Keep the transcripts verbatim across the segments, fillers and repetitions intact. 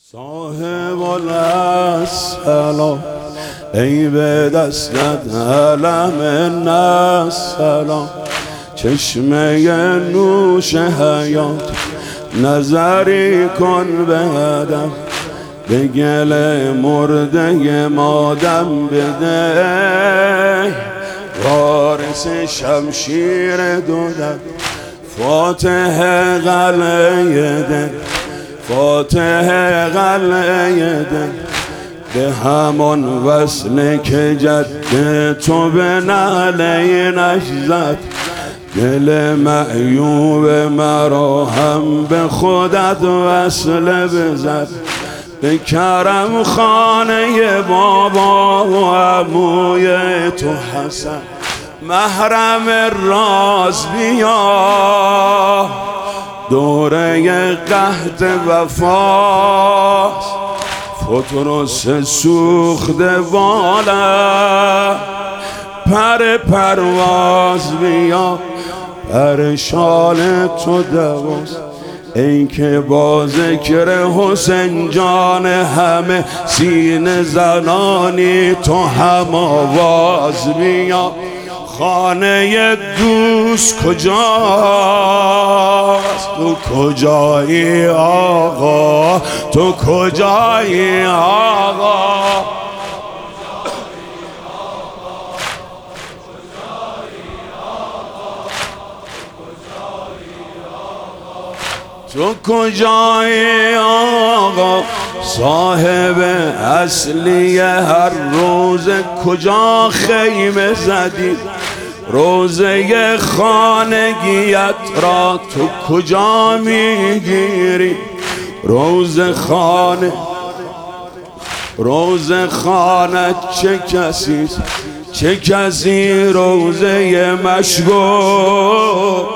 صاحب السلام ای به دستت علم السلام، چشمه نوش حیات نظری کن به هدف، به گل مرده مادم بده، وارث شمشیر دولت فاتح قلعه دل، فاتح قلعه دل، به همان وصله که جد تو به نعلینش زد، دل معیوب مرا هم به خودت وصله بزد، به کرم خانه بابا و عموی تو حسن، محرم راز بیا، دوره قحط وفاست، فترس سوخته بالا، پر پرواز بیا، پر شال تو دواست، ای که با ذکر حسین جان همه سینه زنانی تو هم آواز بیا، خانه دوست کجاست؟ تو کجایی آقا؟ تو کجایی آقا؟ تو کجایی آقا؟ صاحب اصلی هر روز کجا خیمه زدی؟ روزه خانگیت را تو کجا میگیری؟ روز خانه روز خانه چه کسیست؟ چه کسی روزه مشگو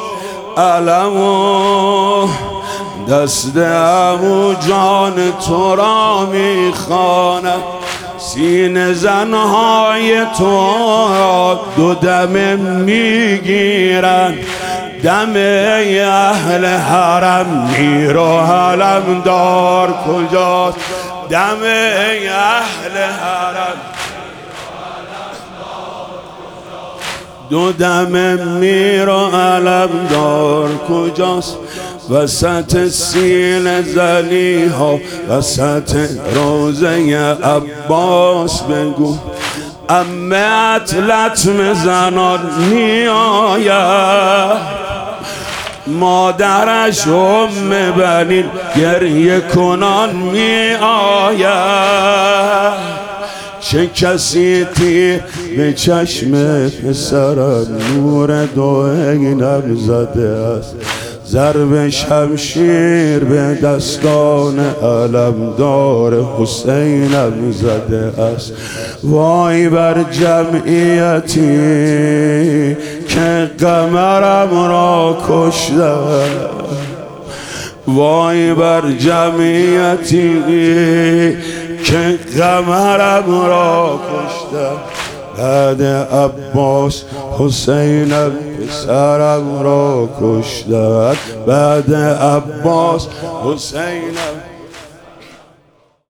علمو دست عمو جان تو را میخواند، سینه زنهای تو دو دم میگیرن، دم اهل حرم میر و علم دار کجاست؟ دم اهل حرم دو دم میر و علم دار کجاست؟ وسط سینه زلیها، وسط روزه عباس بگو، امت لطم زنان می آید، مادرش ام بنین گریه کنان می آید، چه کسی تی به چشم پسرم نور دو عینم زده است، ضرب شمشیر به دستان علمدار حسینم زده است، وای بر جمعیتی که قمرم را کشته، وای بر جمعیتی که قمرم را کشته، بعد عباس حسینم پسرم را کشته، بعد عباس حسینم